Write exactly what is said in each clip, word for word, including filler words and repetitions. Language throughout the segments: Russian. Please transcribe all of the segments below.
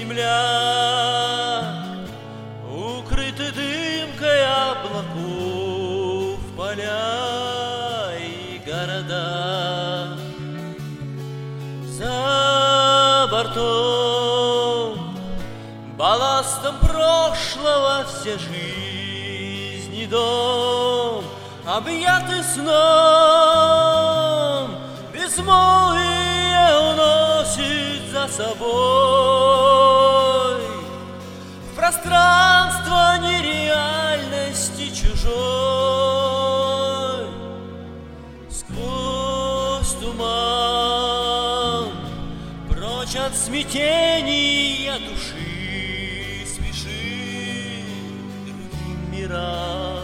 земля, укрыты дымкой облаков поля и города. За бортом балластом прошлого все жизни дом, объятый сном, безмолвие уносит за собой в пространство нереальности чужой. Сквозь туман, прочь от смятения души, спеши к другим мирам.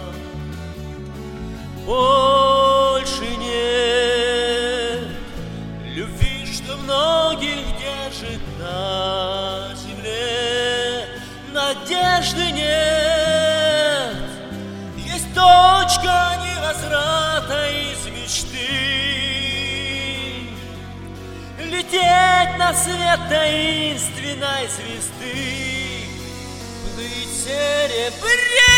Больше нет любви, что многих держит на земле. Надежды нет, есть точка невозврата из мечты. Лететь на свет таинственной звезды, плыть в серебре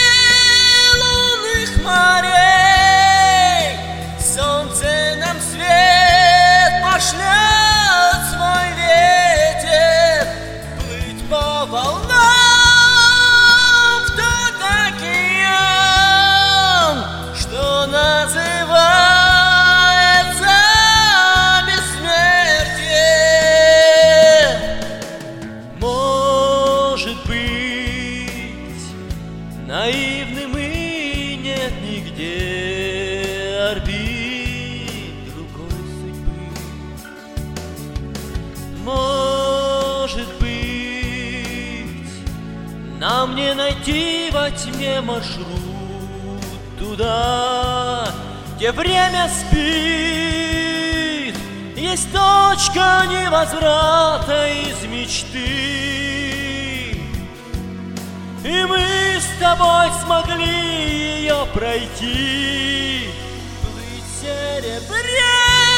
лунных морей. Солнце нам свет пошлет свой ветер, плыть по волнам в тот океан, что называется бессмертие. Может быть, наивным и нет нигде орбит другой судьбы. Может быть, нам не найти во тьме маршрут туда, где время спит. Есть точка невозврата из мечты, и мы с тобой смогли ее пройти. Плыть в серебре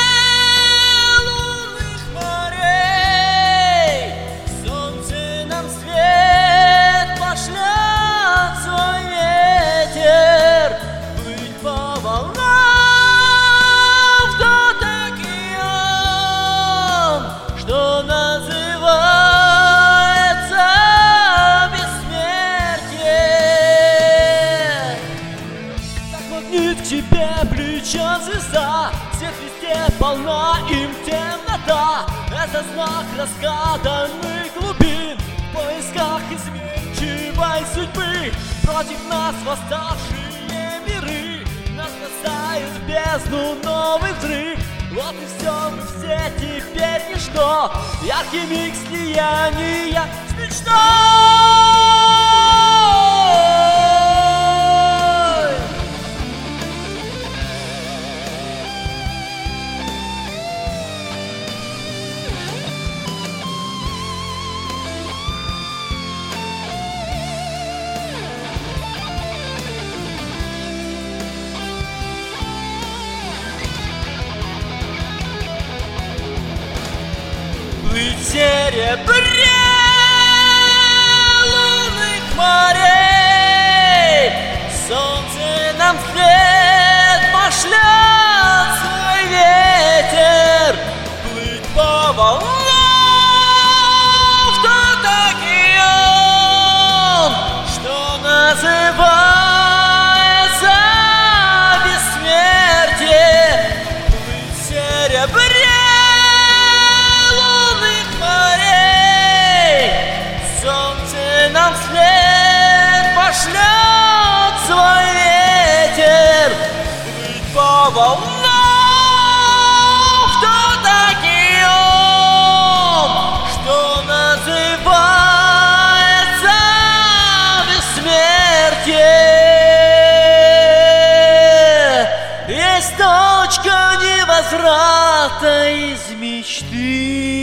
лунных морей. Солнце нам свет пошлет свой ветер, плыть по волнам в тот океан, что называется бессмертие. Так магнит к тебе влечет звезда, свет везде полна, им темнота. Это знак разгаданных глубин, в поисках изменчивой судьбы. Против нас восставшие миры, нас бросают в бездну новый взрыв. Вот и все, мы все теперь ничто, яркий миг слияния с мечтой. Плыть в серебре лунных морей. Солнце нам вслед пошлет свой ветер, плыть по волнам в тот океан, что называется бессмертие. Плыть в серебре нам вслед пошлет свой ветер, плыть по волнам в тот океан, что называется бессмертие. Есть точка невозврата из мечты.